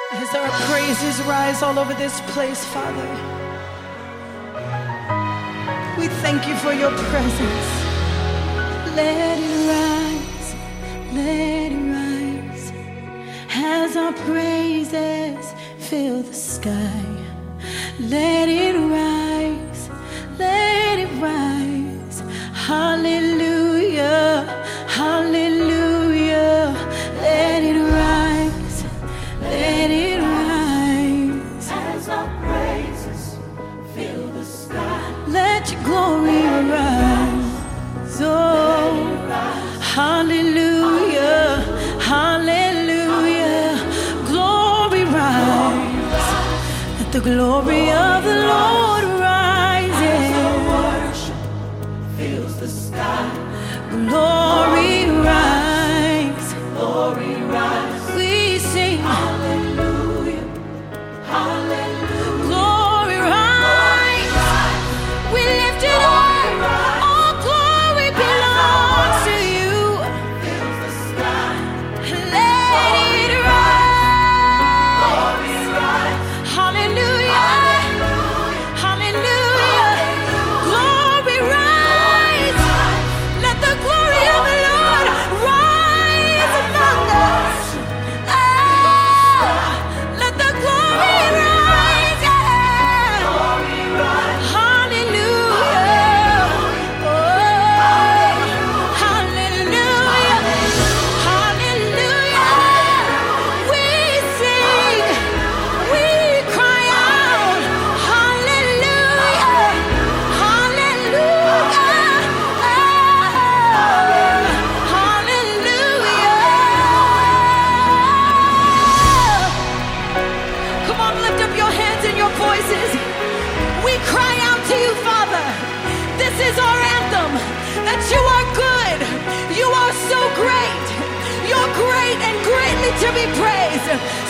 As our praises rise all over this place, Father, we thank you for your presence. Let it rise, let it rise, as our praises fill the sky. Let it rise, let it rise, hallelujah, hallelujah. Let it rise, let it rise, as our praises fill the sky. let your glory rise, oh, hallelujah, hallelujah. Glory rise, let the glory of the Lord rise, Worship fills the sky. glory rise, Glory rise. we sing, Hallelujah. Hallelujah. glory rise, we lift it up, all glory belongs to you, Fills the sky. let it rise, Glory rise. hallelujah, hallelujah, glory rise, let the glory of the Lord rise among us, let the glory rise, yeah. Glory rise. Hallelujah. Oh, hallelujah. Hallelujah. We sing. We cry out. Hallelujah. Hallelujah. Hallelujah. Come on, lift up your hands and your voices. We cry out to you, Father. This is our anthem, that you are good. You are so great. You're great and greatly to be praised.